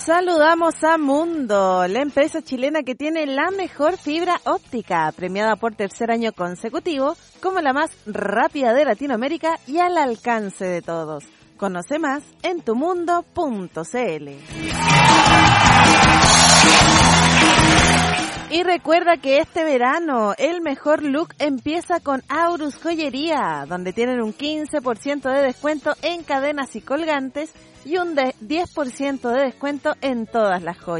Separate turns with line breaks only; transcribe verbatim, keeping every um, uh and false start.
Saludamos a Mundo, la empresa chilena que tiene la mejor fibra óptica, premiada por tercer año consecutivo como la más rápida de Latinoamérica y al alcance de todos. Conoce más en tumundo punto cl. Y recuerda que este verano el mejor look empieza con Aurus Joyería, donde tienen un quince por ciento de descuento en cadenas y colgantes y un diez por ciento de descuento en todas las joyas.